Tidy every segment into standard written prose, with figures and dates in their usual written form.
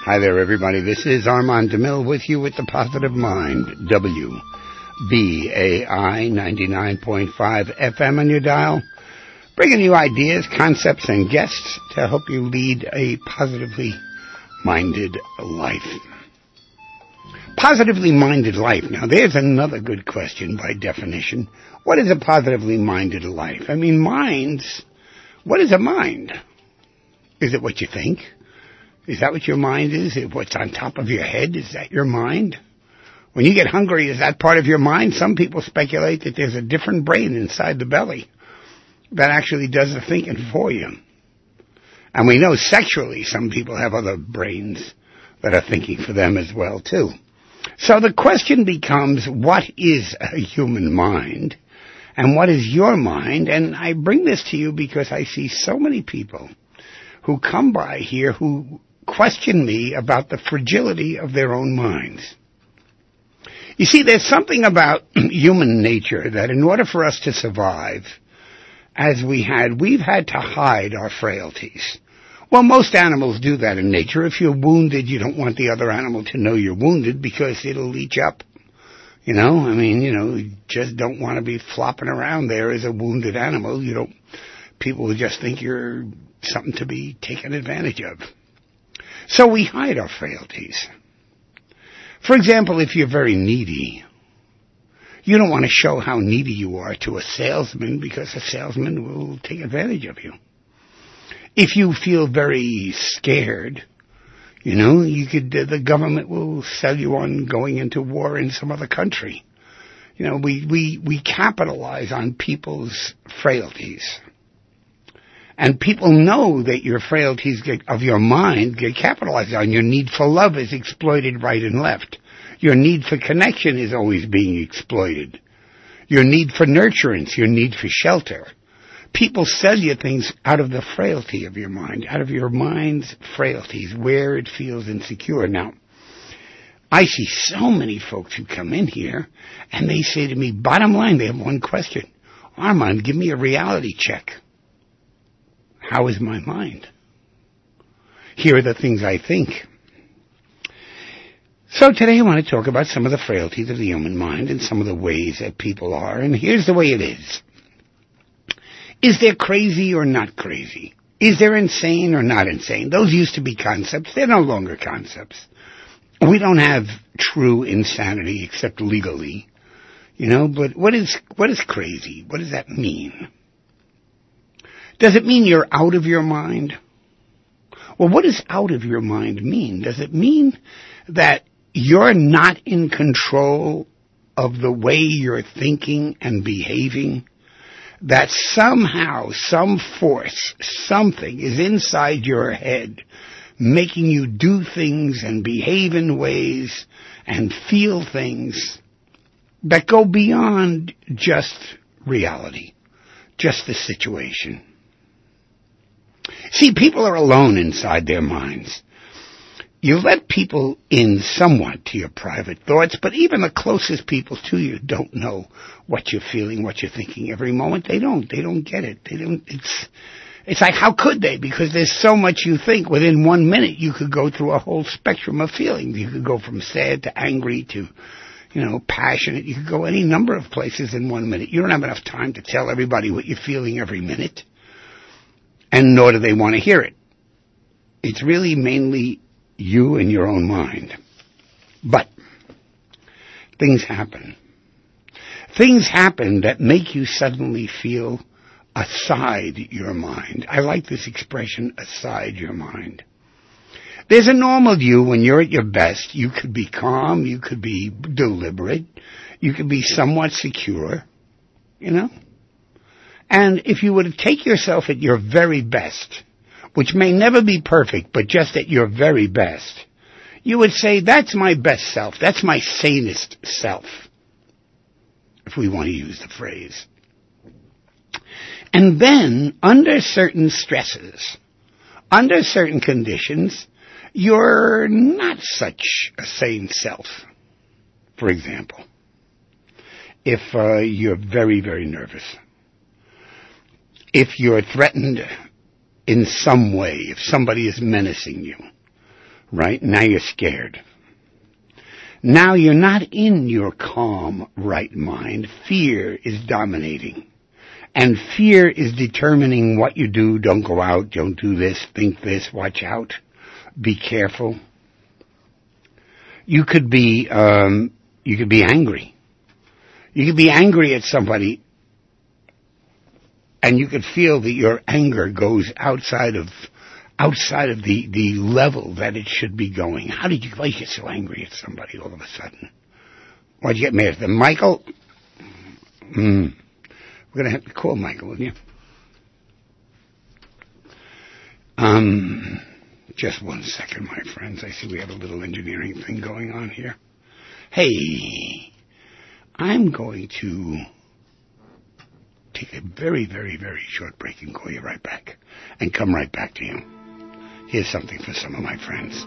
Hi there, everybody. This is Armand DeMille with you with the Positive Mind, WBAI 99.5 FM on your dial, bringing you ideas, concepts, and guests to help you lead a positively minded life. Positively minded life. Now, there's another good question by definition. What is a positively minded life? I mean, what is a mind? Is it what you think? Is that what your mind is? Is it what's on top of your head? Is that your mind? When you get hungry, is that part of your mind? Some people speculate that there's a different brain inside the belly that actually does the thinking for you. And we know sexually some people have other brains that are thinking for them as well, too. So the question becomes, what is a human mind? And what is your mind? And I bring this to you because I see so many people who come by here who question me about the fragility of their own minds. You see, there's something about human nature that in order for us to survive, as we've had to hide our frailties. Well, most animals do that in nature. If you're wounded, you don't want the other animal to know you're wounded because it'll leech up. You just don't want to be flopping around there as a wounded animal. People will just think you're something to be taken advantage of. So we hide our frailties. For example, if you're very needy, you don't want to show how needy you are to a salesman because a salesman will take advantage of you. If you feel very scared, the government will sell you on going into war in some other country. We capitalize on people's frailties. And people know that your frailties of your mind get capitalized on. Your need for love is exploited right and left. Your need for connection is always being exploited. Your need for nurturance, your need for shelter. People sell you things out of the frailty of your mind, out of your mind's frailties, where it feels insecure. Now, I see so many folks who come in here, and they say to me, bottom line, they have one question. Armand, give me a reality check. How is my mind? Here are the things I think. So today I want to talk about some of the frailties of the human mind and some of the ways that people are, and here's the way it is. Is there crazy or not crazy? Is there insane or not insane? Those used to be concepts. They're no longer concepts. We don't have true insanity except legally, but what is crazy? What does that mean? Does it mean you're out of your mind? Well, what does out of your mind mean? Does it mean that you're not in control of the way you're thinking and behaving? That somehow, some force, something is inside your head making you do things and behave in ways and feel things that go beyond just reality, just the situation. See, people are alone inside their minds. You let people in somewhat to your private thoughts, but even the closest people to you don't know what you're feeling, what you're thinking every moment. They don't get it. It's like, how could they? Because there's so much you think. Within 1 minute, you could go through a whole spectrum of feelings. You could go from sad to angry to, passionate. You could go any number of places in 1 minute. You don't have enough time to tell everybody what you're feeling every minute. And nor do they want to hear it. It's really mainly you and your own mind. But things happen. Things happen that make you suddenly feel aside your mind. I like this expression, aside your mind. There's a normal you when you're at your best. You could be calm, you could be deliberate, you could be somewhat secure, And if you were to take yourself at your very best, which may never be perfect, but just at your very best, you would say, that's my best self. That's my sanest self, if we want to use the phrase. And then, under certain stresses, under certain conditions, you're not such a sane self. For example, if you're very, very nervous, if you're threatened in some way, if somebody is menacing you, right? Now you're scared. Now you're not in your calm, right mind. Fear is dominating. And fear is determining what you do. Don't go out, don't do this, think this, watch out, be careful. You could be angry. You could be angry at somebody, and you could feel that your anger goes outside of the level that it should be going. Why did you get so angry at somebody all of a sudden? Why'd you get mad at them? Michael? We're going to have to call Michael, wouldn't you? Just 1 second, my friends. I see we have a little engineering thing going on here. Hey, I'm going to take a very, very, very short break and call you right back. And come right back to you. Here's something for some of my friends.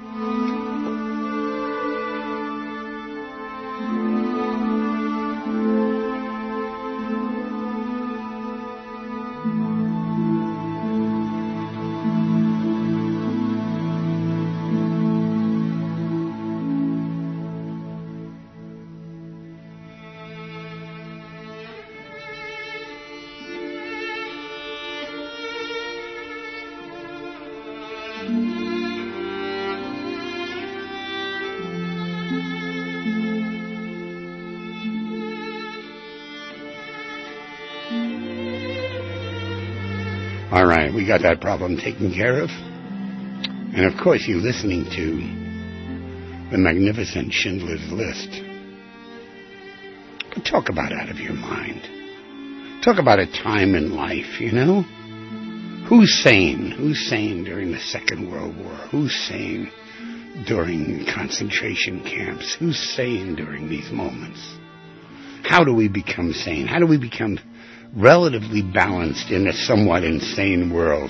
All right, we got that problem taken care of. And of course, you're listening to the magnificent Schindler's List. Talk about out of your mind. Talk about a time in life, you know? Who's sane? Who's sane during the Second World War? Who's sane during concentration camps? Who's sane during these moments? How do we become sane? How do we become relatively balanced in a somewhat insane world?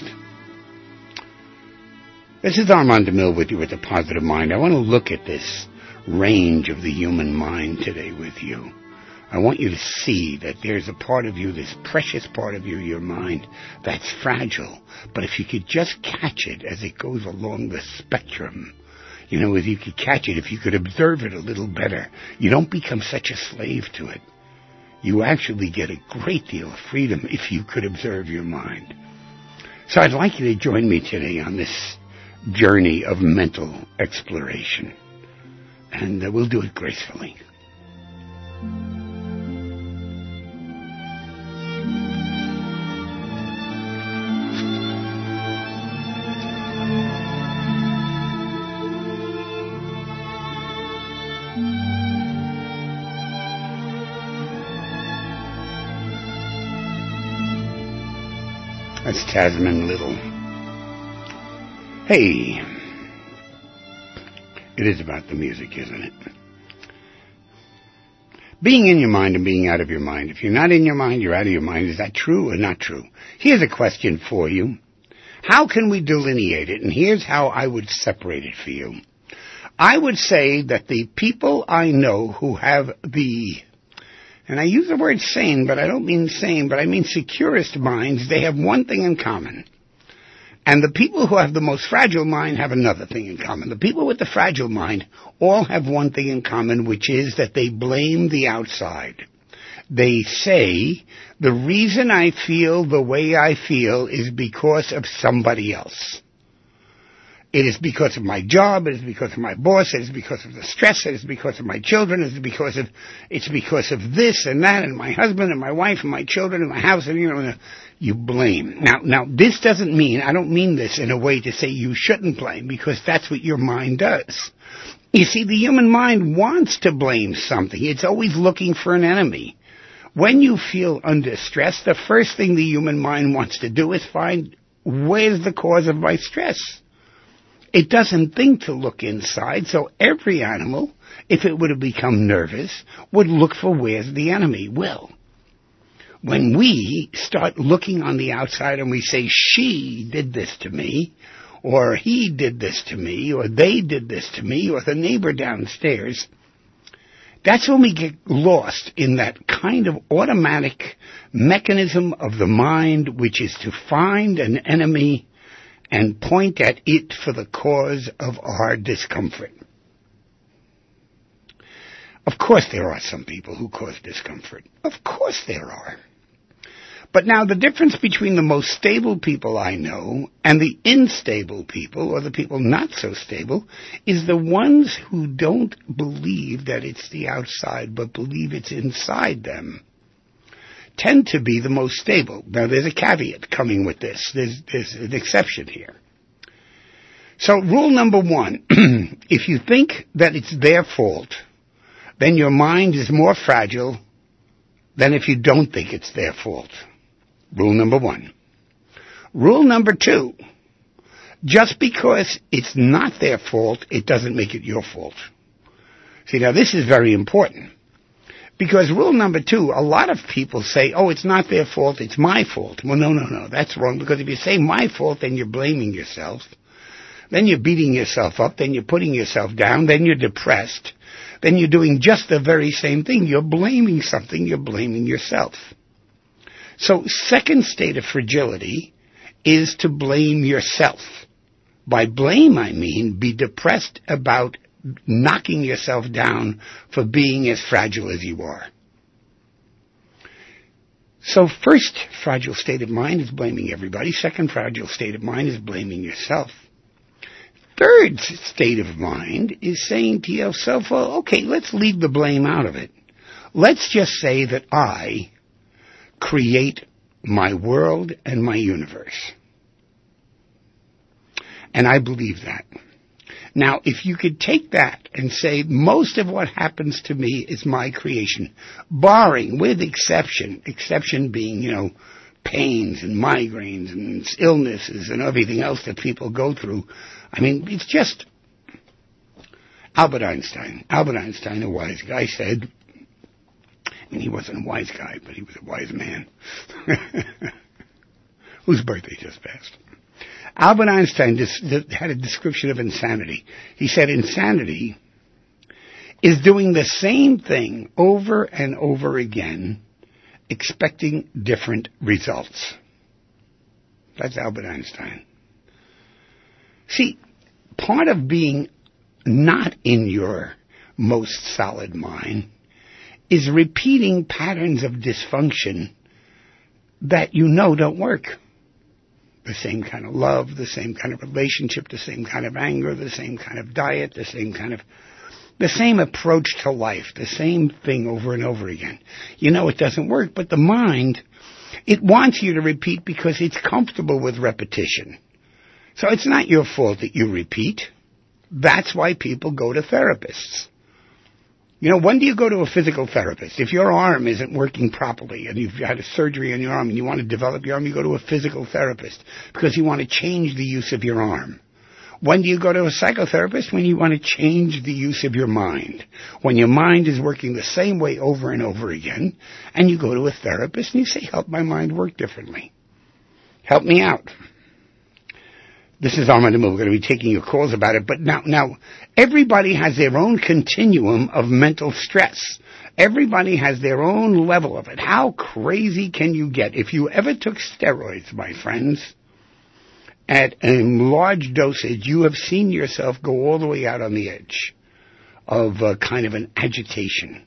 This is Armand DeMille with you with the Positive Mind. I want to look at this range of the human mind today with you. I want you to see that there's a part of you, this precious part of you, your mind, that's fragile. But if you could just catch it as it goes along the spectrum, you know, if you could catch it, if you could observe it a little better, you don't become such a slave to it. You actually get a great deal of freedom if you could observe your mind. So I'd like you to join me today on this journey of mental exploration. And we'll do it gracefully. That's Tasman Little. Hey, it is about the music, isn't it? Being in your mind and being out of your mind. If you're not in your mind, you're out of your mind. Is that true or not true? Here's a question for you. How can we delineate it? And here's how I would separate it for you. I would say that the people I know who have and I use the word sane, but I don't mean sane, but I mean securest minds, they have one thing in common. And the people who have the most fragile mind have another thing in common. The people with the fragile mind all have one thing in common, which is that they blame the outside. They say, the reason I feel the way I feel is because of somebody else. It is because of my job, it is because of my boss, it is because of the stress, it is because of my children, it's because of this and that, and my husband and my wife and my children and my house, and you blame. Now this doesn't mean, I don't mean this in a way to say you shouldn't blame, because that's what your mind does. You see, the human mind wants to blame something. It's always looking for an enemy. When you feel under stress, the first thing the human mind wants to do is find, where's the cause of my stress? It doesn't think to look inside, so every animal, if it were to become nervous, would look for where's the enemy. Well, when we start looking on the outside and we say, she did this to me, or he did this to me, or they did this to me, or the neighbor downstairs, that's when we get lost in that kind of automatic mechanism of the mind, which is to find an enemy and point at it for the cause of our discomfort. Of course there are some people who cause discomfort. Of course there are. But now the difference between the most stable people I know and the unstable people, or the people not so stable, is the ones who don't believe that it's the outside, but believe it's inside them, tend to be the most stable. Now there's a caveat coming with this. There's an exception here. So rule number one, if you think that it's their fault, then your mind is more fragile than if you don't think it's their fault. Rule number one. Rule number two, just because it's not their fault, it doesn't make it your fault. See, now this is very important. Because rule number two, a lot of people say, oh, it's not their fault, it's my fault. Well, no, that's wrong, because if you say my fault, then you're blaming yourself. Then you're beating yourself up, then you're putting yourself down, then you're depressed. Then you're doing just the very same thing. You're blaming something, you're blaming yourself. So, second state of fragility is to blame yourself. By blame, I mean be depressed about knocking yourself down for being as fragile as you are. So, first fragile state of mind is blaming everybody. Second fragile state of mind is blaming yourself. Third state of mind is saying to yourself, well, okay, let's leave the blame out of it. Let's just say that I create my world and my universe. And I believe that. Now, if you could take that and say most of what happens to me is my creation, barring, with exception being, pains and migraines and illnesses and everything else that people go through. I mean, it's just Albert Einstein, a wise guy, said, and he wasn't a wise guy, but he was a wise man, whose birthday just passed. Albert Einstein had a description of insanity. He said insanity is doing the same thing over and over again, expecting different results. That's Albert Einstein. See, part of being not in your most solid mind is repeating patterns of dysfunction that you know don't work. The same kind of love, the same kind of relationship, the same kind of anger, the same kind of diet, the same approach to life, the same thing over and over again. You know it doesn't work, but the mind, it wants you to repeat because it's comfortable with repetition. So it's not your fault that you repeat. That's why people go to therapists. When do you go to a physical therapist? If your arm isn't working properly and you've had a surgery on your arm and you want to develop your arm, you go to a physical therapist because you want to change the use of your arm. When do you go to a psychotherapist? When you want to change the use of your mind. When your mind is working the same way over and over again, and you go to a therapist and you say, help my mind work differently. Help me out. This is Armand Amil. We're going to be taking your calls about it. But now, everybody has their own continuum of mental stress. Everybody has their own level of it. How crazy can you get? If you ever took steroids, my friends, at a large dosage, you have seen yourself go all the way out on the edge of kind of an agitation.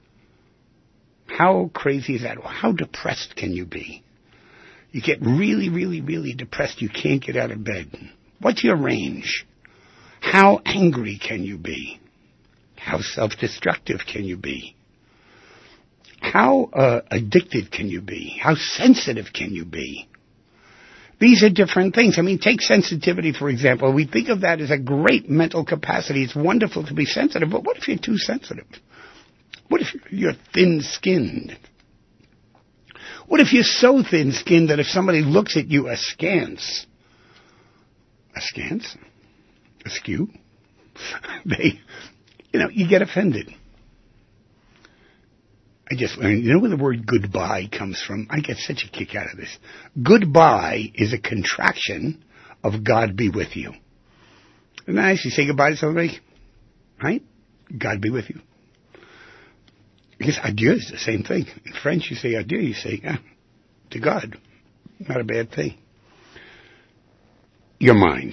How crazy is that? How depressed can you be? You get really, really, really depressed. You can't get out of bed. What's your range? How angry can you be? How self-destructive can you be? How addicted can you be? How sensitive can you be? These are different things. I mean, take sensitivity, for example. We think of that as a great mental capacity. It's wonderful to be sensitive, but what if you're too sensitive? What if you're thin-skinned? What if you're so thin-skinned that if somebody looks at you askance, askew, you get offended. I just learned, where the word goodbye comes from? I get such a kick out of this. Goodbye is a contraction of God be with you. Isn't that nice? You say goodbye to somebody, right? God be with you. Because adieu is the same thing. In French, you say adieu, you say to God. Not a bad thing. your mind.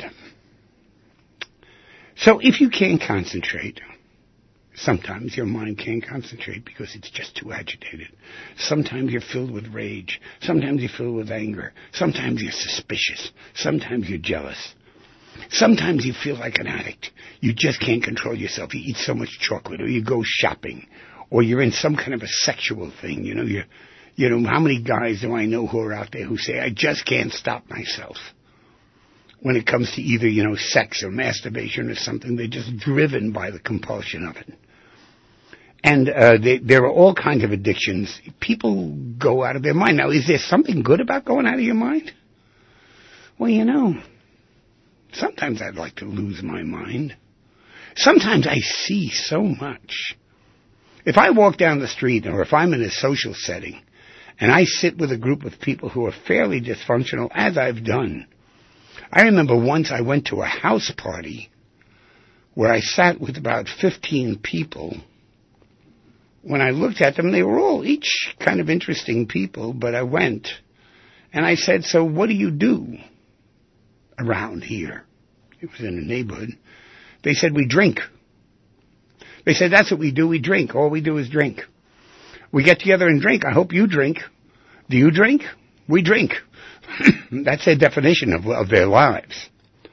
So if you can't concentrate, sometimes your mind can't concentrate because it's just too agitated. Sometimes you're filled with rage. Sometimes you're filled with anger. Sometimes you're suspicious. Sometimes you're jealous. Sometimes you feel like an addict. You just can't control yourself. You eat so much chocolate, or you go shopping, or you're in some kind of a sexual thing. You know, how many guys do I know who are out there who say, I just can't stop myself? When it comes to either, sex or masturbation or something, they're just driven by the compulsion of it. And there are all kinds of addictions. People go out of their mind. Now, is there something good about going out of your mind? Well, sometimes I'd like to lose my mind. Sometimes I see so much. If I walk down the street, or if I'm in a social setting, and I sit with a group of people who are fairly dysfunctional, as I've done. I remember once I went to a house party where I sat with about 15 people. When I looked at them, they were all each kind of interesting people, but I went and I said, so what do you do around here? It was in a neighborhood. They said, we drink. They said, that's what we do, we drink. All we do is drink. We get together and drink. I hope you drink. Do you drink? We drink. That's their definition of their lives.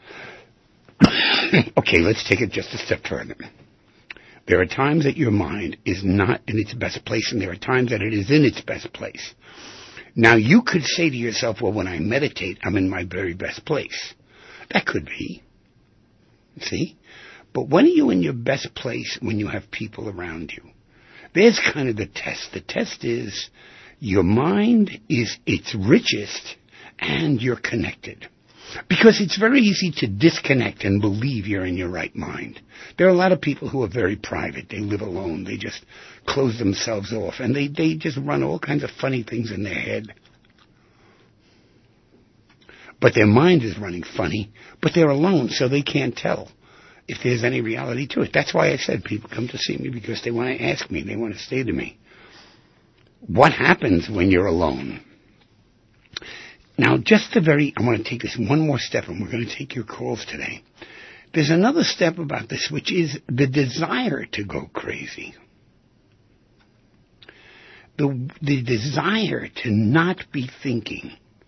Okay, let's take it just a step further. There are times that your mind is not in its best place, and there are times that it is in its best place. Now, you could say to yourself, well, when I meditate, I'm in my very best place. That could be. See? But when are you in your best place when you have people around you? There's kind of the test. The test is your mind is its richest and you're connected. Because it's very easy to disconnect and believe you're in your right mind. There are a lot of people who are very private. They live alone. They just close themselves off. And they just run all kinds of funny things in their head. But their mind is running funny. But they're alone, so they can't tell if there's any reality to it. That's why I said people come to see me because they want to ask me. They want to say to me, what happens when you're alone? Now, I want to take this one more step, and we're going to take your calls today. There's another step about this, which is the desire to go crazy. The desire to not be thinking.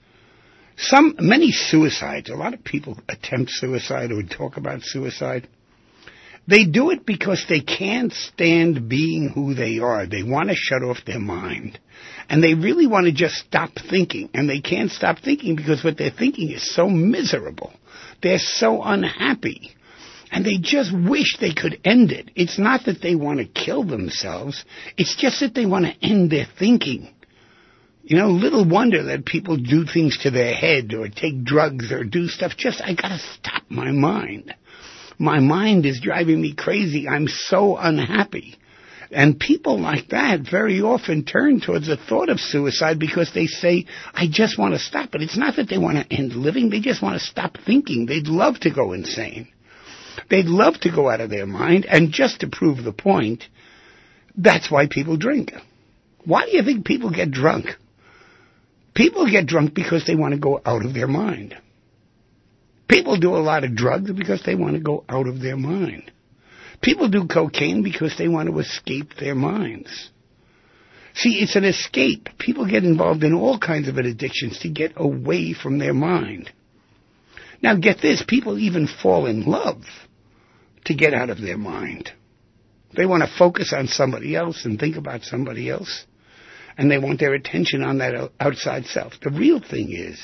Many suicides, a lot of people attempt suicide or talk about suicide. They do it because they can't stand being who they are. They want to shut off their mind. And they really want to just stop thinking. And they can't stop thinking because what they're thinking is so miserable. They're so unhappy. And they just wish they could end it. It's not that they want to kill themselves. It's just that they want to end their thinking. Little wonder that people do things to their head or take drugs or do stuff. I gotta stop my mind. My mind is driving me crazy. I'm so unhappy. And people like that very often turn towards the thought of suicide because they say, I just want to stop. But it's not that they want to end living. They just want to stop thinking. They'd love to go insane. They'd love to go out of their mind. And just to prove the point, that's why people drink. Why do you think people get drunk? People get drunk because they want to go out of their mind. People do a lot of drugs because they want to go out of their mind. People do cocaine because they want to escape their minds. See, it's an escape. People get involved in all kinds of addictions to get away from their mind. Now, get this. People even fall in love to get out of their mind. They want to focus on somebody else and think about somebody else. And they want their attention on that outside self. The real thing is,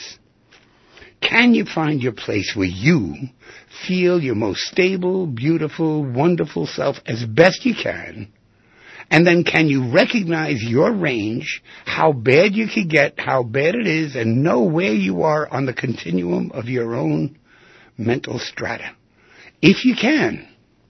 can you find your place where you feel your most stable, beautiful, wonderful self as best you can? And then can you recognize your range, how bad you could get, how bad it is, and know where you are on the continuum of your own mental strata? If you can,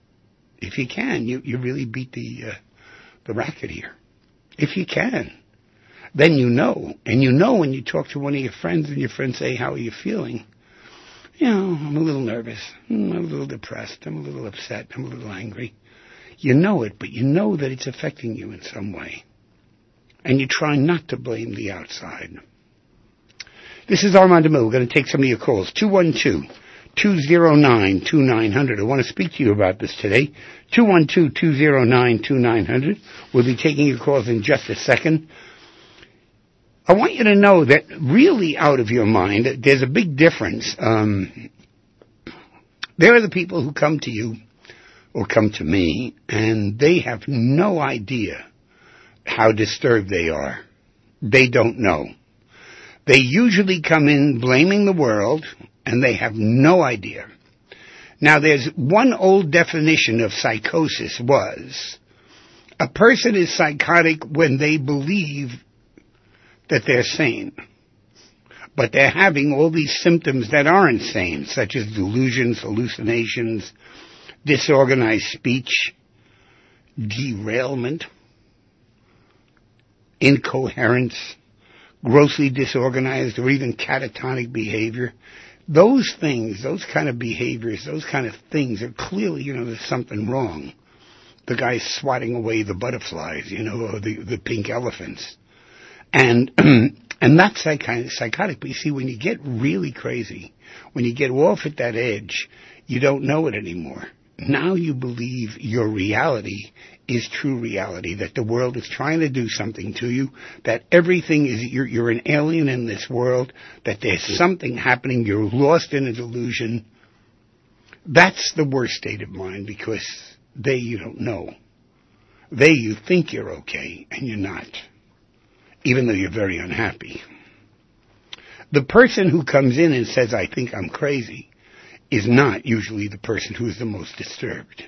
you really beat the racket here. If you can. Then you know. And when you talk to one of your friends and your friends say, how are you feeling? I'm a little nervous. I'm a little depressed. I'm a little upset. I'm a little angry. You know it, but you know that it's affecting you in some way. And you try not to blame the outside. This is Armand DeMille. We're going to take some of your calls. 212-209-2900. I want to speak to you about this today. 212-209-2900. We'll be taking your calls in just a second. I want you to know that really out of your mind, there's a big difference. There are the people who come to you or come to me, and they have no idea how disturbed they are. They don't know. They usually come in blaming the world, and they have no idea. Now, there's one old definition of psychosis was, a person is psychotic when they believe that they're sane. But they're having all these symptoms that aren't sane, such as delusions, hallucinations, disorganized speech, derailment, incoherence, grossly disorganized or even catatonic behavior. Those things, those kind of behaviors, those kind of things are clearly, there's something wrong. The guy's swatting away the butterflies, or the pink elephants. And that's that kind of psychotic. But you see, when you get really crazy, when you get off at that edge, you don't know it anymore. Now you believe your reality is true reality, that the world is trying to do something to you, that everything is, you're an alien in this world, that there's something happening, you're lost in a delusion. That's the worst state of mind, because you don't know. You think you're okay, and you're not, even though you're very unhappy. The person who comes in and says, I think I'm crazy, is not usually the person who is the most disturbed.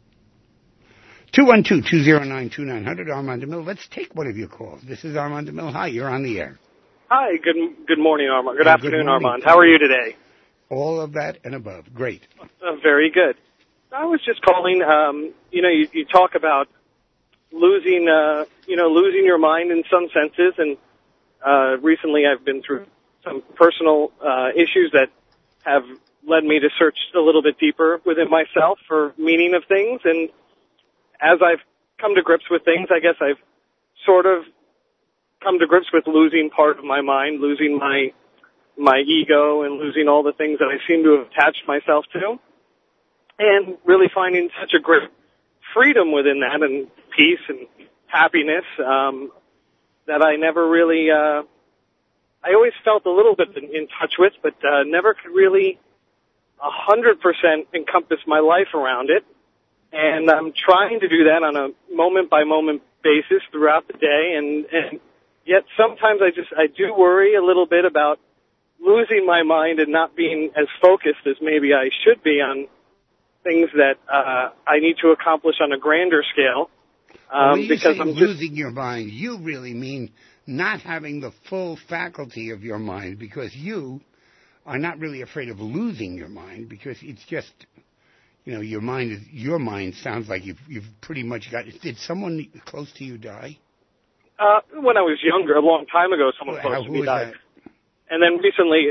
212-209-2900, Armand DeMille. Let's take one of your calls. This is Armand DeMille. Hi, you're on the air. Good morning, Armand. Good afternoon, Armand. How are you today? All of that and above. Great. Very good. I was just calling, you talk about losing your mind in some senses, and recently I've been through some personal issues that have led me to search a little bit deeper within myself for meaning of things, and as I've come to grips with things, I guess I've sort of come to grips with losing part of my mind, losing my ego, and losing all the things that I seem to have attached myself to, and really finding such a great freedom within that, and peace and happiness, that I never really, I always felt a little bit in touch with, but never could really 100% encompass my life around it. And I'm trying to do that on a moment-by-moment basis throughout the day, and yet sometimes I do worry a little bit about losing my mind and not being as focused as maybe I should be on things that I need to accomplish on a grander scale. Because I'm losing your mind, you really mean not having the full faculty of your mind, because you are not really afraid of losing your mind, because it's just, your mind sounds like you've pretty much got it. Did someone close to you die? When I was younger, a long time ago, someone close to me died. That? And then recently,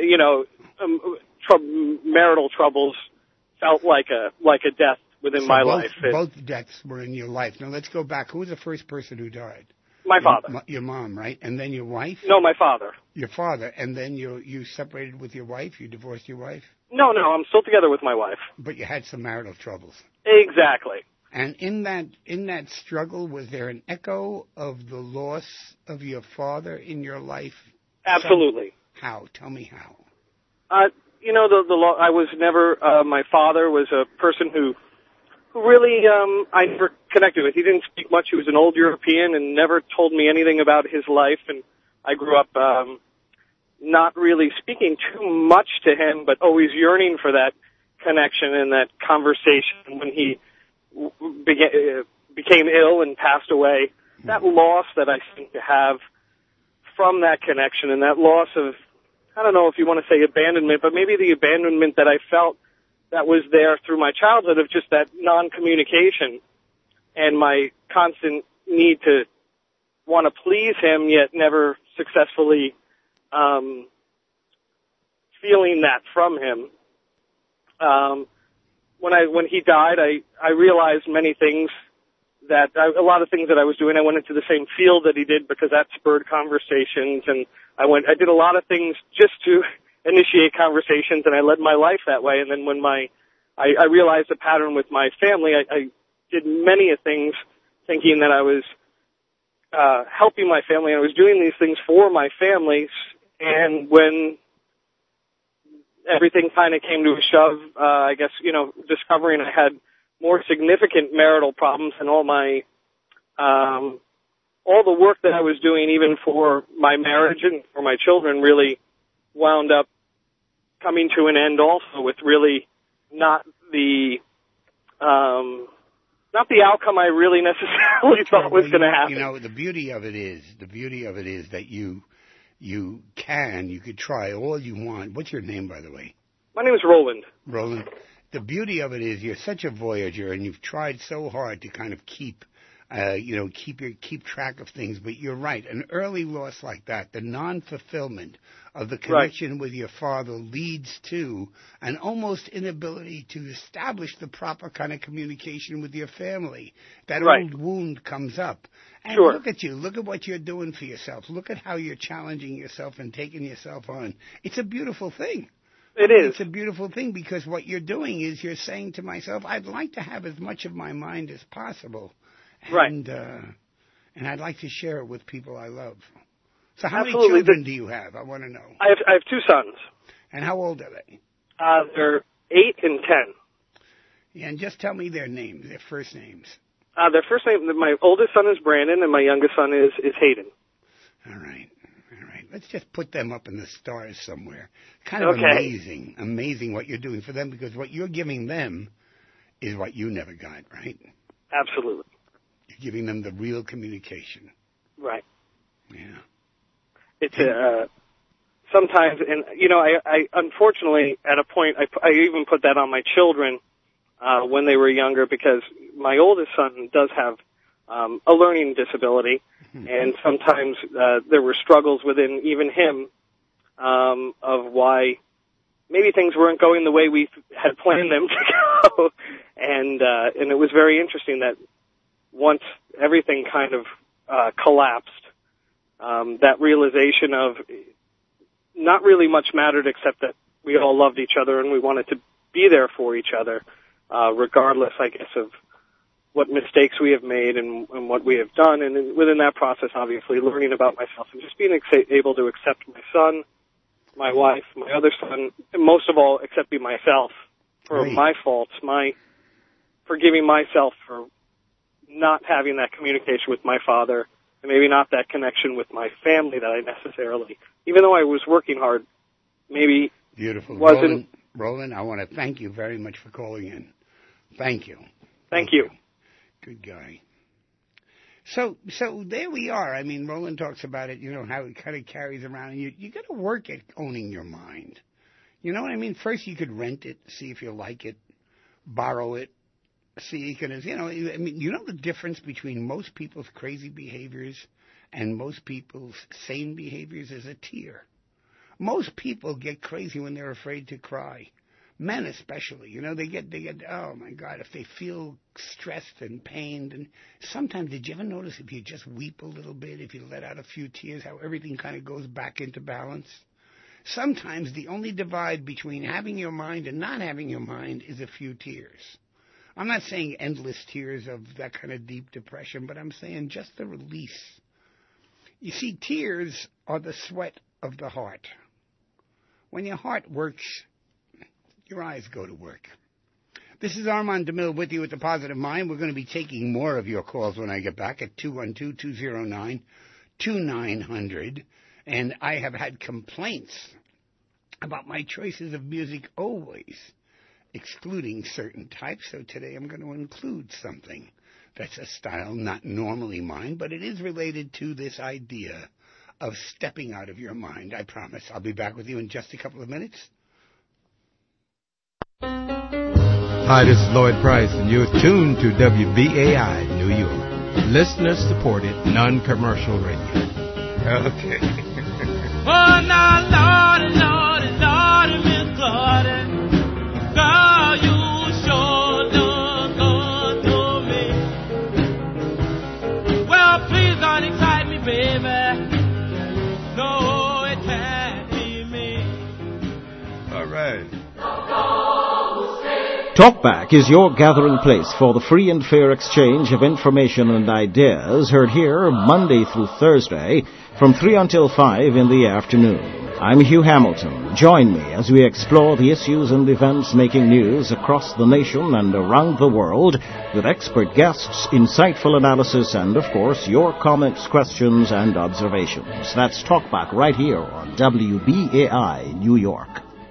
marital troubles felt like a death within my life. Both deaths were in your life. Now let's go back. Who was the first person who died? My father. Your mom, right? And then your wife? No, my father. Your father. And then you separated with your wife? You divorced your wife? No, I'm still together with my wife. But you had some marital troubles. Exactly. And in that struggle, was there an echo of the loss of your father in your life? Absolutely. How? Tell me how. I was never, my father was a person who really, I never connected with. He didn't speak much. He was an old European and never told me anything about his life. And I grew up, not really speaking too much to him, but always yearning for that connection and that conversation. When he became ill and passed away, that loss that I seem to have from that connection, and that loss of, I don't know if you want to say abandonment, but maybe the abandonment that I felt that was there through my childhood, of just that non-communication and my constant need to want to please him, yet never successfully feeling that from him. When he died, I realized many things a lot of things that I was doing. I went into the same field that he did because that spurred conversations, and I did a lot of things just to initiate conversations, and I led my life that way. And then when I realized the pattern with my family, I did many things thinking that I was helping my family, and I was doing these things for my families. And when everything kind of came to a shove, I guess, discovering I had more significant marital problems, and all the work that I was doing, even for my marriage and for my children, really wound up coming to an end also, with really not the outcome I really necessarily thought was going to happen. The beauty of it is that you could try all you want. What's your name, by the way? My name is Roland. Roland. The beauty of it is you're such a voyager, and you've tried so hard to kind of keep track of things. But you're right. An early loss like that, the non-fulfillment of the connection with your father, leads to an almost inability to establish the proper kind of communication with your family. That old wound comes up. And look at you. Look at what you're doing for yourself. Look at how you're challenging yourself and taking yourself on. It's a beautiful thing. It is. It's a beautiful thing, because what you're doing is you're saying to myself, I'd like to have as much of my mind as possible. And I'd like to share it with people I love. So how many children do you have? I want to know. I have 2 sons. And how old are they? They're 8 and 10. Yeah, and just tell me their names, their first names. Their first name, my oldest son is Brandon, and my youngest son is Hayden. All right. Let's just put them up in the stars somewhere. Kind of amazing what you're doing for them, because what you're giving them is what you never got, right? Absolutely. You're giving them the real communication. Right. Yeah. It's sometimes, and I unfortunately at a point I even put that on my children when they were younger, because my oldest son does have a learning disability, and sometimes there were struggles within even him of why maybe things weren't going the way we had planned them to go, and it was very interesting that once everything kind of collapsed, that realization of not really much mattered except that we all loved each other and we wanted to be there for each other, regardless, I guess, of what mistakes we have made and what we have done. And within that process, obviously, learning about myself and just being able to accept my son, my wife, my other son, and most of all, accepting myself for my faults, forgiving myself for not having that communication with my father, and maybe not that connection with my family that I necessarily, even though I was working hard, maybe Beautiful. wasn't. Roland, I want to thank you very much for calling in. Thank you. Thank you. Good guy. So there we are. I mean, Roland talks about it, how it kind of carries around. And you got to work at owning your mind. You know what I mean? First, you could rent it, see if you like it, borrow it, see you can, the difference between most people's crazy behaviors and most people's sane behaviors is a tear. Most people get crazy when they're afraid to cry. Men especially, they get, oh my God, if they feel stressed and pained. And sometimes, did you ever notice if you just weep a little bit, if you let out a few tears, how everything kind of goes back into balance? Sometimes the only divide between having your mind and not having your mind is a few tears. I'm not saying endless tears of that kind of deep depression, but I'm saying just the release. You see, tears are the sweat of the heart. When your heart works, your eyes go to work. This is Armand DeMille with you at The Positive Mind. We're going to be taking more of your calls when I get back at 212-209-2900. And I have had complaints about my choices of music always excluding certain types. So today I'm going to include something that's a style not normally mine, but it is related to this idea of stepping out of your mind. I promise. I'll be back with you in just a couple of minutes. Hi, this is Lloyd Price, and you're tuned to WBAI New York. Listener-supported, non-commercial radio. Okay. Oh, now, Lordy, Lordy, Lordy, Miss Lordy, girl, you sure done good to me. Well, please don't excite me, baby. No, it can't be me. Talkback is your gathering place for the free and fair exchange of information and ideas, heard here Monday through Thursday from 3 until 5 in the afternoon. I'm Hugh Hamilton. Join me as we explore the issues and events making news across the nation and around the world with expert guests, insightful analysis, and, of course, your comments, questions, and observations. That's Talkback right here on WBAI New York.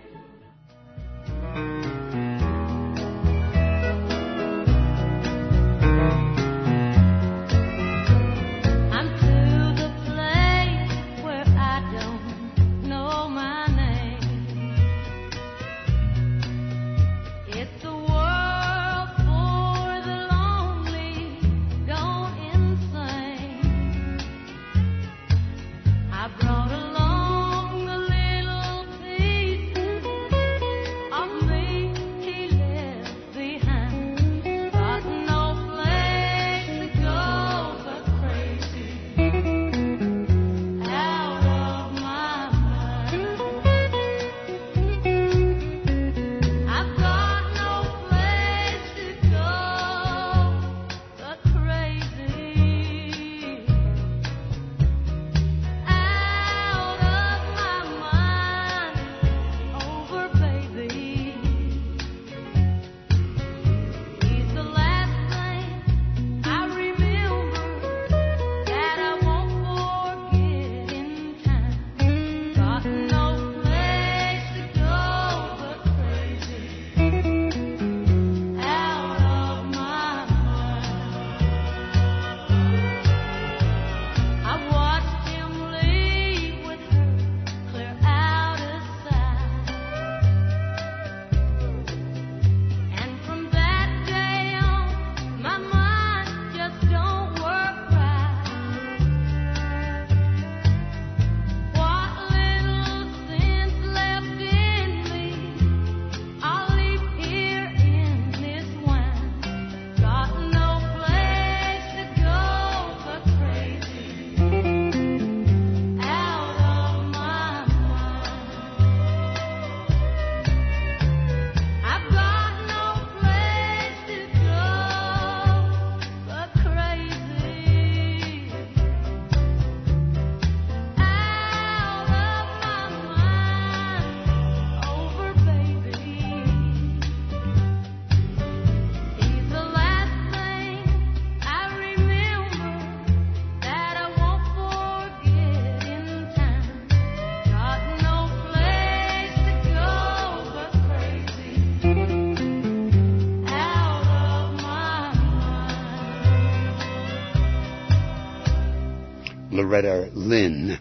Loretta Lynn,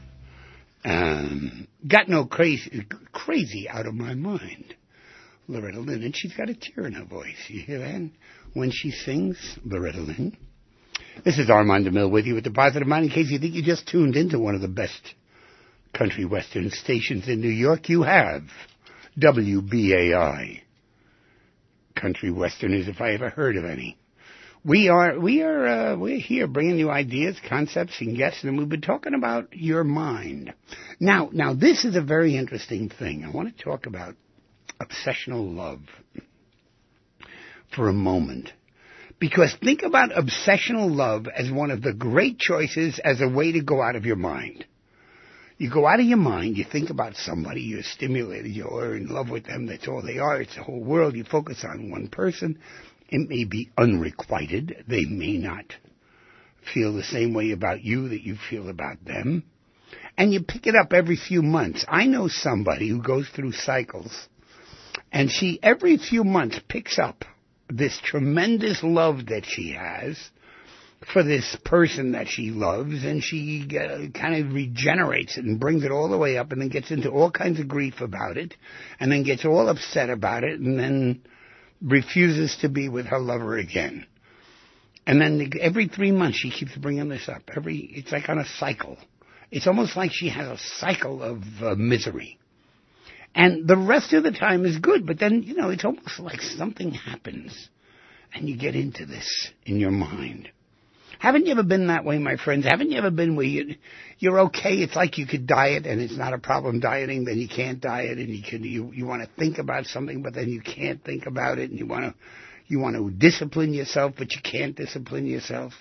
got no crazy out of my mind. Loretta Lynn, and she's got a tear in her voice. You hear that? When she sings, Loretta Lynn. This is Armand DeMille with you with the Positive Mind. In case you think you just tuned into one of the best country western stations in New York, you have WBAI. Country western is if I ever heard of any. We're here bringing you ideas, concepts, and guests, and we've been talking about your mind. Now, this is a very interesting thing. I want to talk about obsessional love for a moment. Because think about obsessional love as one of the great choices as a way to go out of your mind. You go out of your mind, you think about somebody, you're stimulated, you're in love with them, that's all they are, it's the whole world, you focus on one person. It may be unrequited. They may not feel the same way about you that you feel about them. And you pick it up every few months. I know somebody who goes through cycles, and she every few months picks up this tremendous love that she has for this person that she loves, and she kind of regenerates it and brings it all the way up and then gets into all kinds of grief about it and then gets all upset about it and then refuses to be with her lover again. And then every 3 months she keeps bringing this up. It's like on a cycle. It's almost like she has a cycle of misery. And the rest of the time is good, but then, it's almost like something happens and you get into this in your mind. Haven't you ever been that way, my friends? Haven't you ever been where you're okay? It's like you could diet, and it's not a problem dieting. Then you can't diet, and you want to think about something, but then you can't think about it, and you want to discipline yourself, but you can't discipline yourself.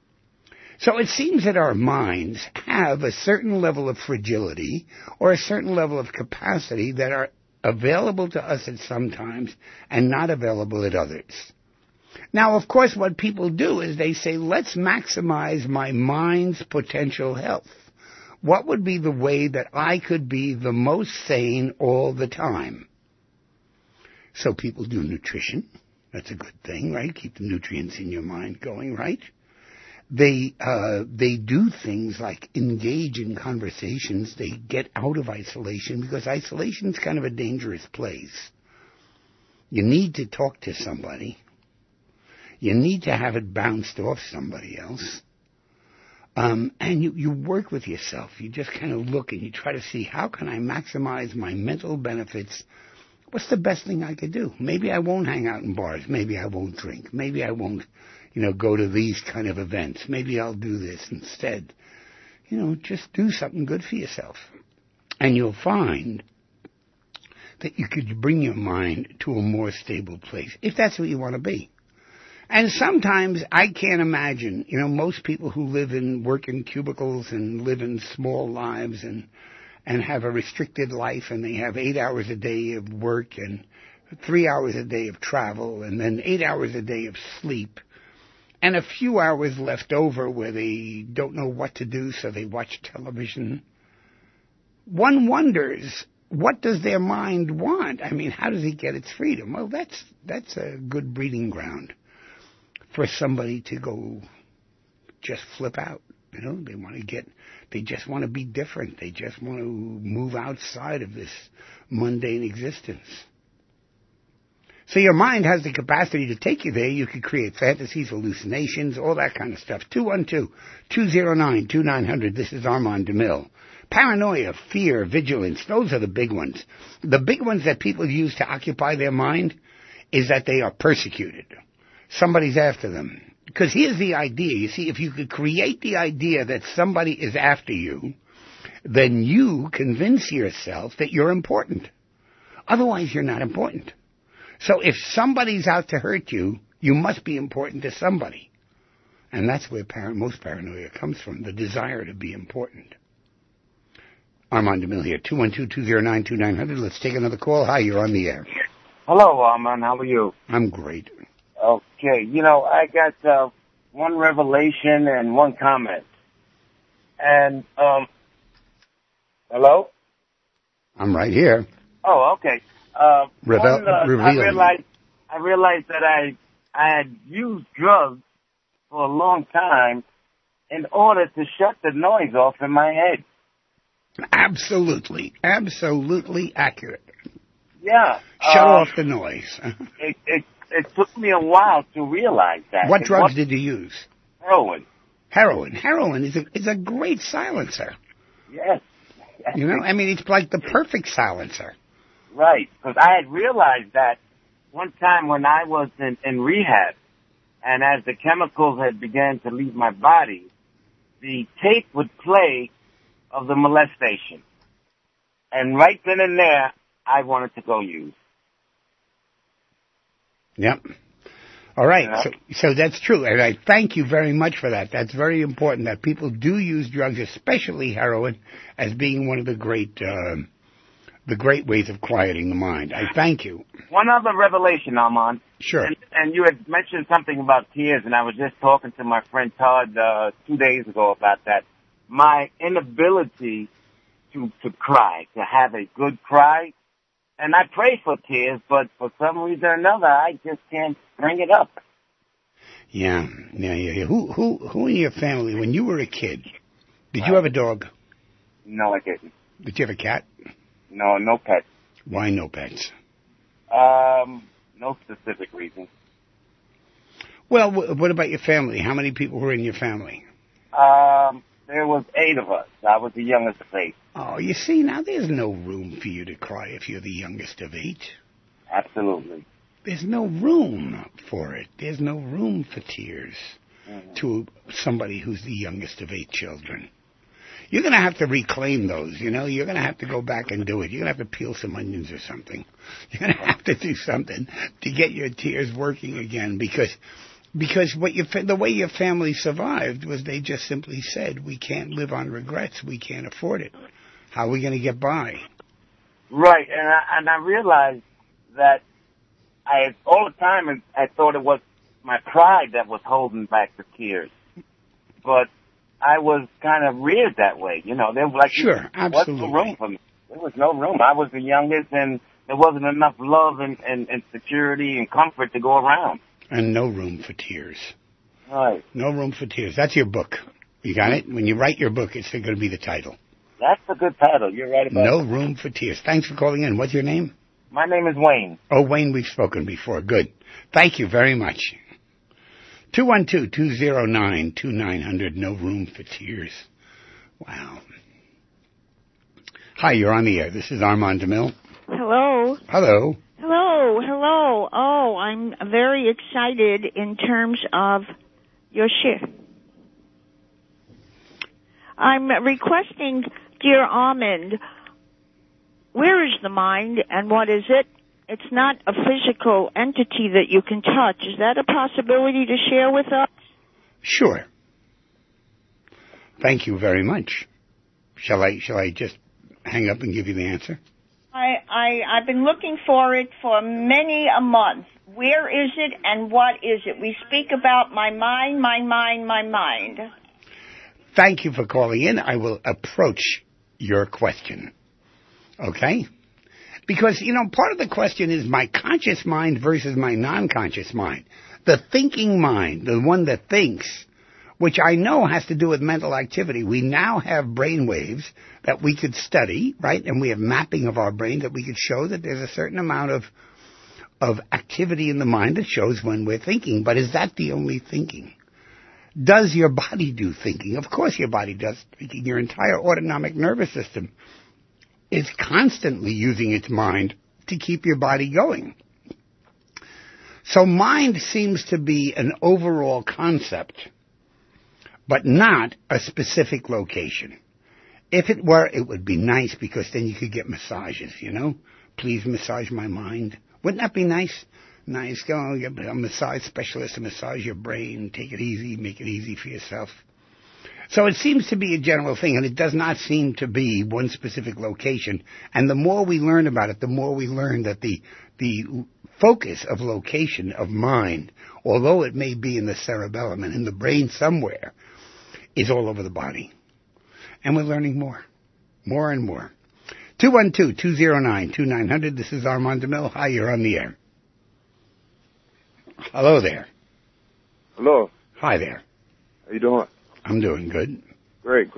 So it seems that our minds have a certain level of fragility or a certain level of capacity that are available to us at some times and not available at others. Now, of course, what people do is they say, let's maximize my mind's potential health. What would be the way that I could be the most sane all the time? So people do nutrition. That's a good thing, right? Keep the nutrients in your mind going, right? They do things like engage in conversations. They get out of isolation because isolation is kind of a dangerous place. You need to talk to somebody. You need to have it bounced off somebody else. And you work with yourself. You just kind of look and you try to see, how can I maximize my mental benefits? What's the best thing I could do? Maybe I won't hang out in bars. Maybe I won't drink. Maybe I won't, go to these kind of events. Maybe I'll do this instead. Just do something good for yourself. And you'll find that you could bring your mind to a more stable place, if that's what you want to be. And sometimes I can't imagine, most people who work in cubicles and live in small lives and have a restricted life, and they have 8 hours a day of work and 3 hours a day of travel and then 8 hours a day of sleep and a few hours left over where they don't know what to do, so they watch television. One wonders, what does their mind want? I mean, how does it get its freedom? Well, that's a good breeding ground for somebody to go just flip out. They just want to be different. They just want to move outside of this mundane existence. So your mind has the capacity to take you there. You could create fantasies, hallucinations, all that kind of stuff. 212-209-2900. This is Armand DeMille. Paranoia, fear, vigilance, those are the big ones. The big ones that people use to occupy their mind is that they are persecuted. Somebody's after them. Because here's the idea. You see, if you could create the idea that somebody is after you, then you convince yourself that you're important. Otherwise, you're not important. So if somebody's out to hurt you, you must be important to somebody. And that's where most paranoia comes from, the desire to be important. Armand DeMille here, 212-209-2900. Let's take another call. Hi, you're on the air. Hello, Armand. How are you? I'm great. Okay. I got one revelation and one comment. And, hello? I'm right here. Oh, okay. I realized that I had used drugs for a long time in order to shut the noise off in my head. Absolutely accurate. Yeah. Shut off the noise. It took me a while to realize that. What drugs did you use? Heroin. Heroin is a great silencer. Yes. It's like the perfect silencer. Right, because I had realized that one time when I was in rehab, and as the chemicals had begun to leave my body, the tape would play of the molestation. And right then and there, I wanted to go use. Yep. All right. Yeah. So that's true. And I thank you very much for that. That's very important that people do use drugs, especially heroin, as being one of the great ways of quieting the mind. I thank you. One other revelation, Armand. Sure. And you had mentioned something about tears, and I was just talking to my friend Todd 2 days ago about that. My inability to cry, to have a good cry. And I pray for tears, but for some reason or another, I just can't bring it up. Yeah. Who in your family, when you were a kid, did you have a dog? No, I didn't. Did you have a cat? No pets. Why no pets? No specific reason. Well, what about your family? How many people were in your family? There was 8 of us. I was the youngest of 8. Oh, you see, now there's no room for you to cry if you're the youngest of 8. Absolutely. There's no room for it. There's no room for tears. to somebody who's the youngest of 8 children. You're going to have to reclaim those, you know. You're going to have to go back and do it. You're going to have to peel some onions or something. You're going to have to do something to get your tears working again because the way your family survived was they just simply said, we can't live on regrets. We can't afford it. How are we going to get by? Right, and I realized that all the time I thought it was my pride that was holding back the tears. But I was kind of reared that way, you know. There was absolutely. Wasn't room for me. There was no room. I was the youngest, and there wasn't enough love and security and comfort to go around. And no room for tears. Right. No room for tears. That's your book. You got it? When you write your book, it's going to be the title. That's a good title. You're right about No Room for Tears. Thanks for calling in. What's your name? My name is Wayne. Oh, Wayne, we've spoken before. Good. Thank you very much. 212-209-2900. No Room for Tears. Wow. Hi, you're on the air. This is Armand DeMille. Hello. Hello. Hello. Oh, I'm very excited in terms of your shift. I'm requesting, dear Armand, where is the mind and what is it? It's not a physical entity that you can touch. Is that a possibility to share with us? Sure. Thank you very much. Shall I just hang up and give you the answer? I've been looking for it for many a month. Where is it and what is it? We speak about my mind. Thank you for calling in. I will approach your question. Okay? Because, you know, part of the question is my conscious mind versus my non-conscious mind. The thinking mind, the one that thinks, which I know has to do with mental activity. We now have brain waves that we could study, right? And we have mapping of our brain that we could show that there's a certain amount of activity in the mind that shows when we're thinking. But is that the only thinking? Does your body do thinking? Of course your body does thinking. Your entire autonomic nervous system is constantly using its mind to keep your body going. So mind seems to be an overall concept, but not a specific location. If it were, it would be nice because then you could get massages, you know? Please massage my mind. Wouldn't that be nice? Nice. Go get a massage specialist to massage your brain. Take it easy. Make it easy for yourself. So it seems to be a general thing, and it does not seem to be one specific location. And the more we learn about it, the more we learn that the focus of location of mind, although it may be in the cerebellum and in the brain somewhere, is all over the body. And we're learning more and more. 212-209-2900. This is Armand DeMille. Hi, you're on the air. Hello there. Hello. Hi there. How you doing? I'm doing good. Great.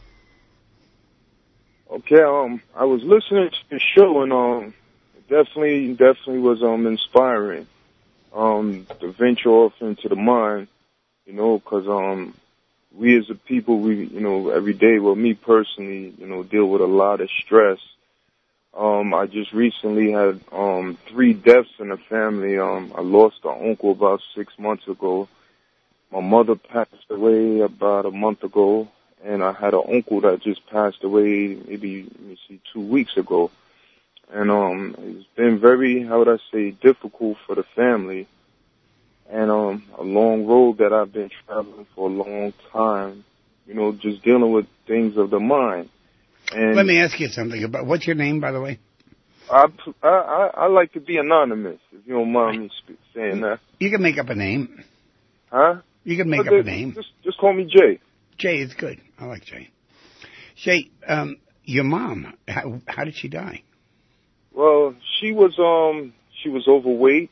Okay, I was listening to the show and it definitely was inspiring. To venture off into the mind, you know, because we as a people, every day, well, me personally, deal with a lot of stress. I just recently had 3 deaths in the family. I lost an uncle about 6 months ago. My mother passed away about a month ago, and I had an uncle that just passed away maybe 2 weeks ago. And it's been very, how would I say, difficult for the family, and a long road that I've been traveling for a long time, just dealing with things of the mind. And let me ask you something about, what's your name, by the way? I like to be anonymous, if you don't mind me saying that. You can make up a name. Huh? You can make up a name. Just call me Jay. Jay is good. I like Jay. Jay, your mom, how did she die? Well, she was overweight.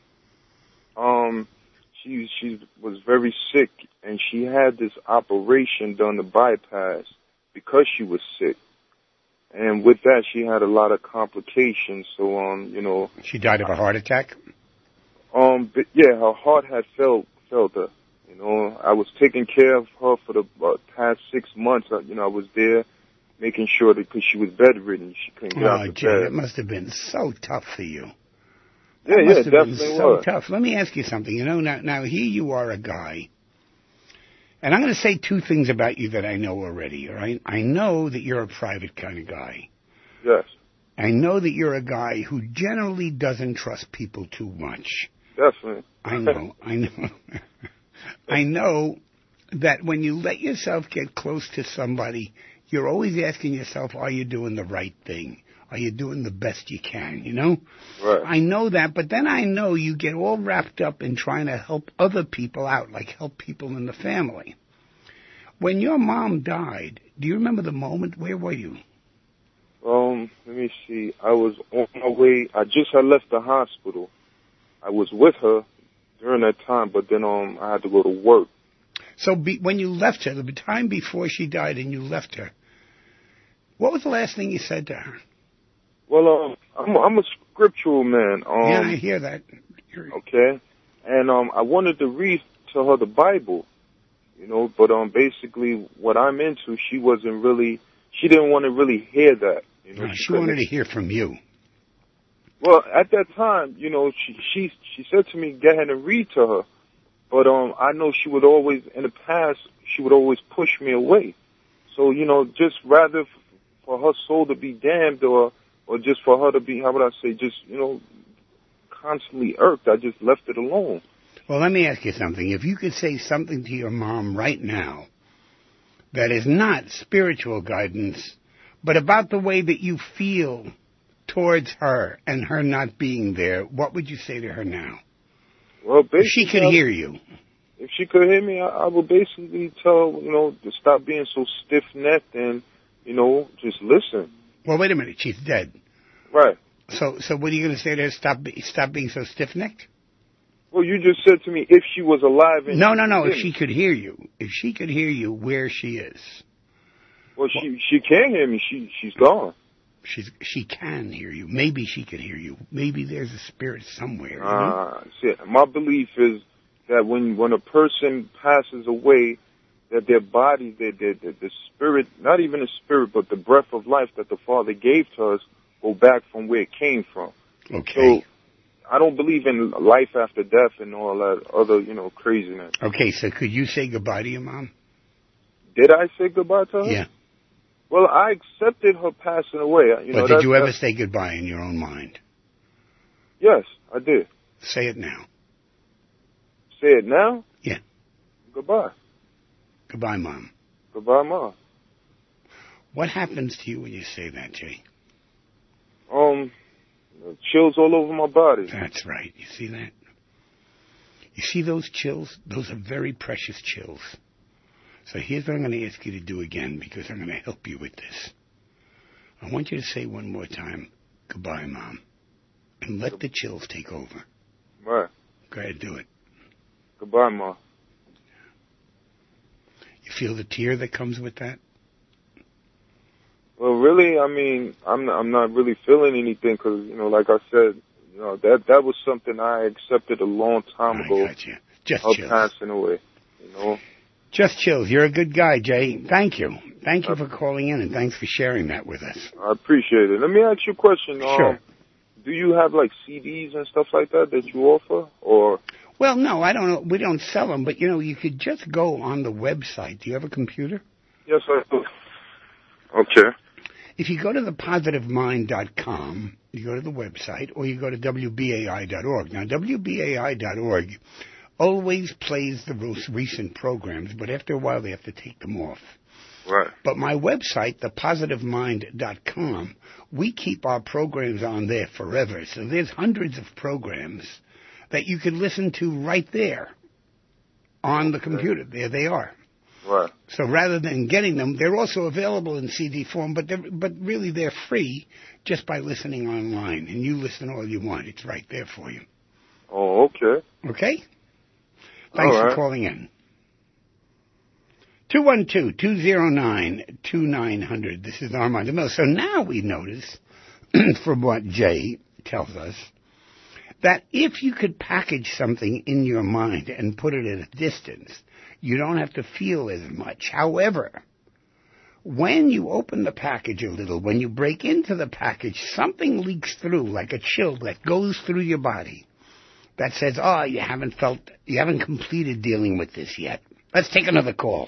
She was very sick, and she had this operation done to bypass because she was sick. And with that, she had a lot of complications. So, She died of a heart attack? But yeah, her heart had failed her. I was taking care of her for the past 6 months. I was there making sure that because she was bedridden, she couldn't get out of Jay, bed. It must have been so tough for you. Yeah, it definitely so was. tough. Let me ask you something. Now here you are, a guy. And I'm going to say two things about you that I know already, all right? I know that you're a private kind of guy. Yes. I know that you're a guy who generally doesn't trust people too much. Definitely. I know. I know that when you let yourself get close to somebody, you're always asking yourself, are you doing the right thing? Are you doing the best you can, you know? Right. I know that, but then I know you get all wrapped up in trying to help other people out, like help people in the family. When your mom died, do you remember the moment? Where were you? Let me see. I was on my way. I just had left the hospital. I was with her during that time, but then I had to go to work. So when you left her, the time before she died and you left her, what was the last thing you said to her? Well, I'm a scriptural man. Yeah, I hear that. Okay. And I wanted to read to her the Bible, you know, but basically what I'm into, she didn't want to really hear that. You know, she wanted to hear from you. Well, at that time, you know, she said to me, go ahead and read to her. But I know she would always, in the past, she would always push me away. So, you know, just rather for her soul to be damned or just for her to be, how would I say, just, you know, constantly irked, I just left it alone. Well, let me ask you something. If you could say something to your mom right now that is not spiritual guidance, but about the way that you feel towards her and her not being there, what would you say to her now? Well, basically, if she could hear you. If she could hear me, I would basically tell her, you know, to stop being so stiff-necked and, you know, just listen. Well, wait a minute. She's dead. Right. So what are you going to say to her? Stop being so stiff-necked? Well, you just said to me if she was alive. And No. If she could hear you. If she could hear you where she is. Well, she can't hear me. She's gone. She can hear you. Maybe she could hear you. Maybe there's a spirit somewhere. See, my belief is that when a person passes away, that their body, the spirit, not even the spirit, but the breath of life that the Father gave to us, go back from where it came from. Okay. So I don't believe in life after death and all that other, you know, craziness. Okay, so could you say goodbye to your mom? Did I say goodbye to her? Yeah. Well, I accepted her passing away. But did you ever say goodbye in your own mind? Yes, I did. Say it now. Say it now? Yeah. Goodbye. Goodbye, Mom. Goodbye, Mom. What happens to you when you say that, Jay? Chills all over my body. That's right. You see that? You see those chills? Those are very precious chills. So here's what I'm going to ask you to do again, because I'm going to help you with this. I want you to say one more time, goodbye, Mom, and let the chills take over. Right. Go ahead, do it. Goodbye, Mom. You feel the tear that comes with that? Well, really, I mean, I'm not really feeling anything because, you know, like I said, you know, that was something I accepted a long time ago. Gotcha. Just of chills. Passing away, you know. Just chills. You're a good guy, Jay. Thank you. Thank you for calling in, and thanks for sharing that with us. I appreciate it. Let me ask you a question. Sure. Do you have, like, CDs and stuff like that you offer, or? Well, no, I don't know. We don't sell them, but, you know, you could just go on the website. Do you have a computer? Yes, I do. Okay. If you go to thepositivemind.com, you go to the website, or you go to WBAI.org. Now, WBAI.org always plays the most recent programs, but after a while they have to take them off. Right. But my website, thepositivemind.com, we keep our programs on there forever. So there's hundreds of programs that you can listen to right there on the computer. There they are. Right. So rather than getting them, they're also available in CD form, but really they're free just by listening online. And you listen all you want. It's right there for you. Oh, okay. Okay? Thanks for calling in. 212-209-2900. This is Armand DeMille. So now we notice, from what Jay tells us, that if you could package something in your mind and put it at a distance, you don't have to feel as much. However, when you open the package a little, when you break into the package, something leaks through like a chill that goes through your body that says, oh, you haven't completed dealing with this yet. Let's take another call.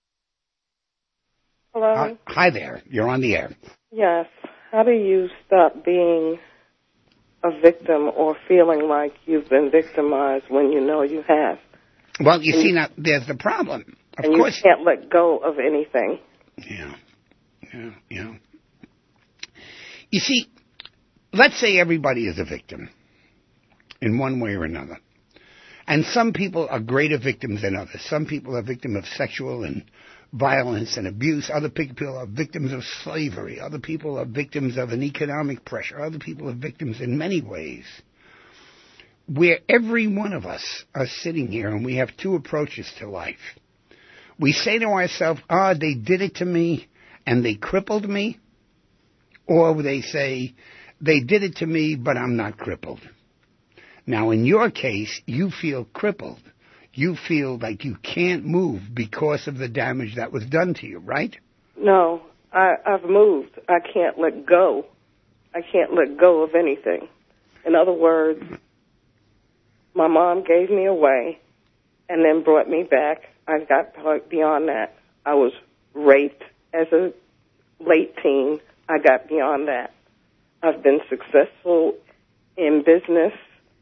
Hello? Hi there. You're on the air. Yes. How do you stop being a victim or feeling like you've been victimized when you know you have? Well, you see, now, there's the problem. Of course. You can't let go of anything. Yeah. You see, let's say everybody is a victim in one way or another. And some people are greater victims than others. Some people are victims of sexual and violence and abuse. Other people are victims of slavery. Other people are victims of an economic pressure. Other people are victims in many ways. Where every one of us are sitting here and we have two approaches to life. We say to ourselves, they did it to me and they crippled me. Or they say, they did it to me, but I'm not crippled. Now, in your case, you feel crippled. You feel like you can't move because of the damage that was done to you, right? No, I've moved. I can't let go. I can't let go of anything. In other words, my mom gave me away and then brought me back. I got beyond that. I was raped as a late teen. I got beyond that. I've been successful in business,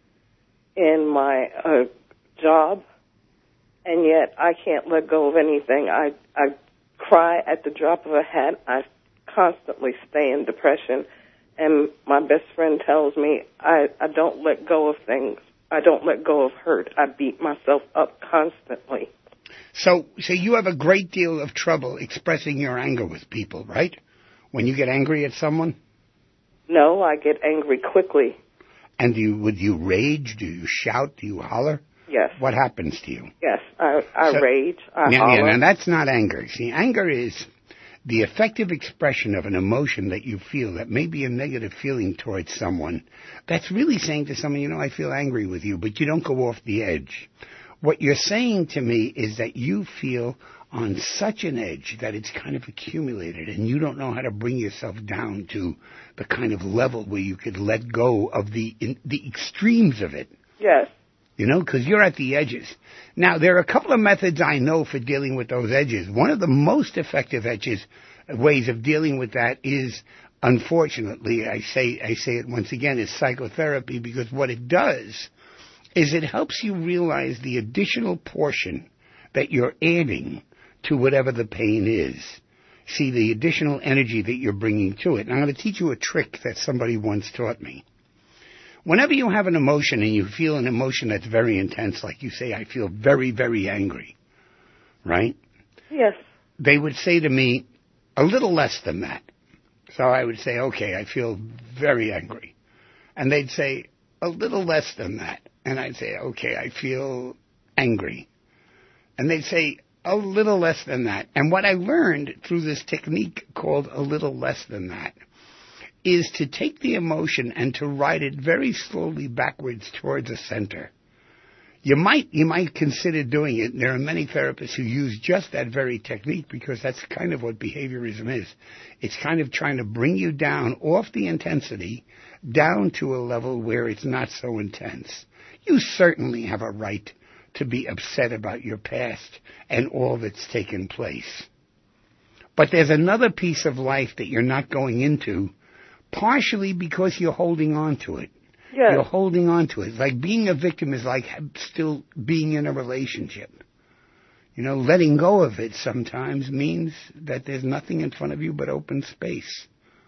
in my job, and yet I can't let go of anything. I cry at the drop of a hat. I constantly stay in depression, and my best friend tells me I don't let go of things. I don't let go of hurt. I beat myself up constantly. So you have a great deal of trouble expressing your anger with people, right? When you get angry at someone? No, I get angry quickly. And would you rage? Do you shout? Do you holler? Yes. What happens to you? Yes, I rage. I holler. Yeah, now that's not anger. See, anger is the effective expression of an emotion that you feel that may be a negative feeling towards someone. That's really saying to someone, I feel angry with you, but you don't go off the edge. What you're saying to me is that you feel on such an edge that it's kind of accumulated and you don't know how to bring yourself down to the kind of level where you could let go of the extremes of it. Yes. Because you're at the edges. Now, there are a couple of methods I know for dealing with those edges. One of the most effective ways of dealing with that is, unfortunately, I say it once again, is psychotherapy, because what it does is it helps you realize the additional portion that you're adding to whatever the pain is. See, the additional energy that you're bringing to it. And I'm going to teach you a trick that somebody once taught me. Whenever you have an emotion and you feel an emotion that's very intense, like you say, I feel very, very angry, right? Yes. They would say to me, a little less than that. So I would say, okay, I feel very angry. And they'd say, a little less than that. And I'd say, okay, I feel angry. And they'd say, a little less than that. And what I learned through this technique called a little less than that is to take the emotion and to ride it very slowly backwards towards the center. You might consider doing it. There are many therapists who use just that very technique because that's kind of what behaviorism is. It's kind of trying to bring you down off the intensity down to a level where it's not so intense. You certainly have a right to be upset about your past and all that's taken place. But there's another piece of life that you're not going into, partially because you're holding on to it. Yes. You're holding on to it. Like being a victim is like still being in a relationship. Letting go of it sometimes means that there's nothing in front of you but open space.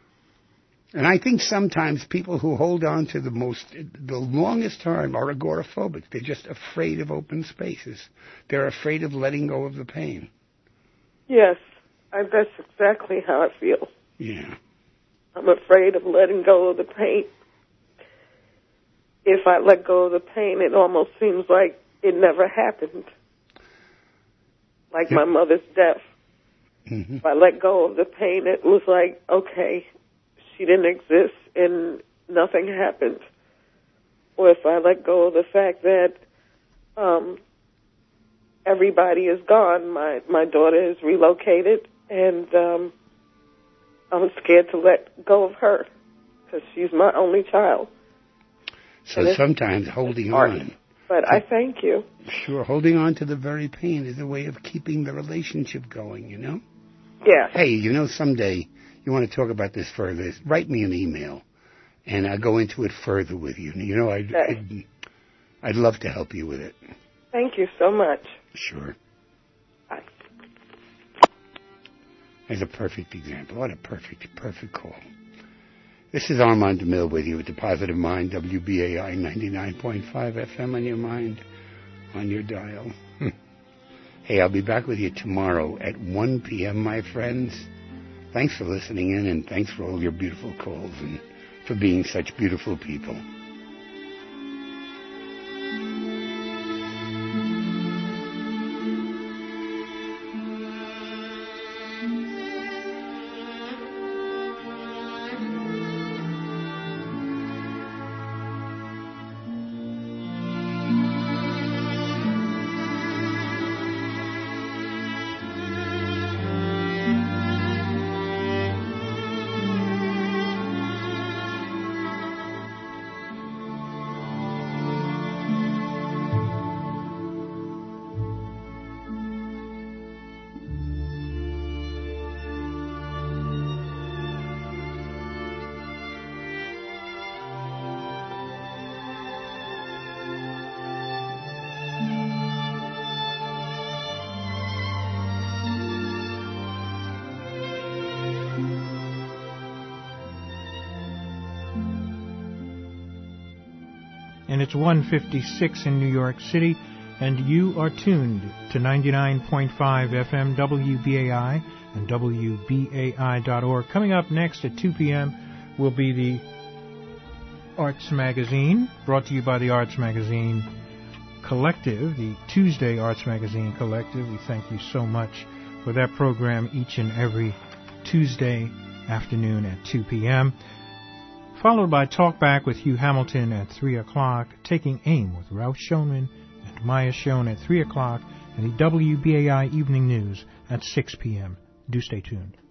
And I think sometimes people who hold on to the longest time are agoraphobic. They're just afraid of open spaces. They're afraid of letting go of the pain. Yes, that's exactly how I feel. Yeah. I'm afraid of letting go of the pain. If I let go of the pain, it almost seems like it never happened. Like my mother's death. Mm-hmm. If I let go of the pain, it was like, okay, she didn't exist and nothing happened. Or if I let go of the fact that everybody is gone, my daughter is relocated, and I'm scared to let go of her because she's my only child. So sometimes holding on But I thank you. Sure. Holding on to the very pain is a way of keeping the relationship going, you know? Yeah. Hey, you know, someday you want to talk about this further, write me an email, and I'll go into it further with you. You know, I'd love to help you with it. Thank you so much. Sure. Bye. There's a perfect example. What a perfect call. This is Armand DeMille with you at the Positive Mind, WBAI 99.5 FM on your mind, on your dial. Hey, I'll be back with you tomorrow at 1 p.m., my friends. Thanks for listening in, and thanks for all your beautiful calls and for being such beautiful people. And it's 1:56 in New York City, and you are tuned to 99.5 FM WBAI and WBAI.org. Coming up next at 2 p.m. will be the Arts Magazine, brought to you by the Arts Magazine Collective, the Tuesday Arts Magazine Collective. We thank you so much for that program each and every Tuesday afternoon at 2 p.m., followed by Talkback with Hugh Hamilton at 3 o'clock, Taking Aim with Ralph Schoenman and Maya Schoen at 3 o'clock, and the WBAI Evening News at 6 p.m. Do stay tuned.